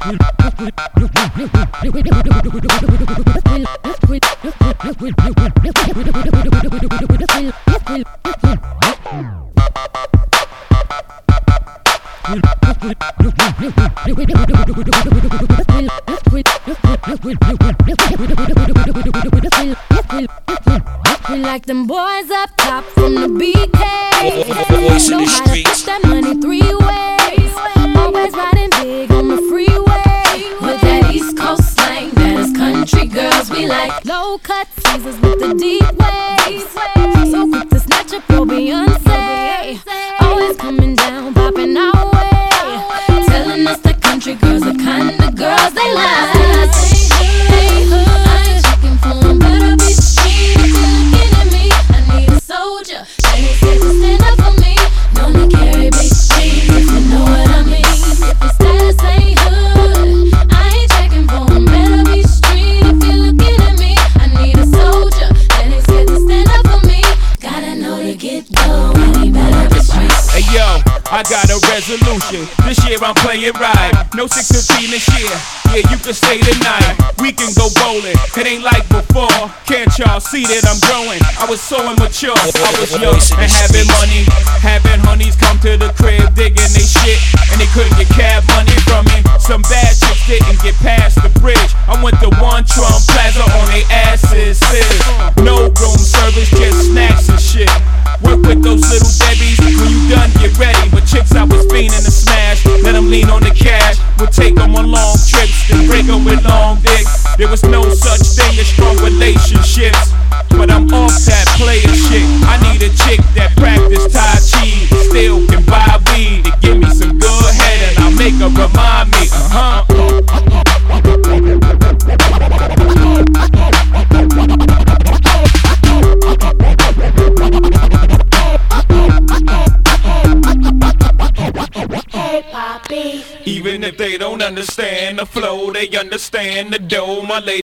We like them boys up top from the BK. Know how to push that money 3 ways. Always riding big on the freeway. With that East Coast slang, that is country girls. We like low cut teasers with the deep waves. So quick to snatch up your Beyonce. Always coming down, popping our way. Telling us that country girls are kind of girls they like. I got a resolution, this year I'm playing right. No 615 this year, yeah you can stay tonight. We can go bowling, it ain't like before. Can't y'all see that I'm growing? I was so immature, I was young and having money. Having honeys come to the crib digging they shit, and they couldn't get cab money from me. Some bad chicks didn't get past the bridge. I went to One Trump Plaza on they asses, sis. No room service, just snacks and shit. Work with those little Debbies, when you done get ready. But chicks I was fiending to smash, let them lean on the cash. We'll take them on long trips, then break them with long dicks. There was no such thing as strong relationships, but I'm off that player shit. I need a chick that practice Tai Chi, still can buy weed to give me some good head, and I'll make her remind me, Even if they don't understand the flow, they understand the dough. My lady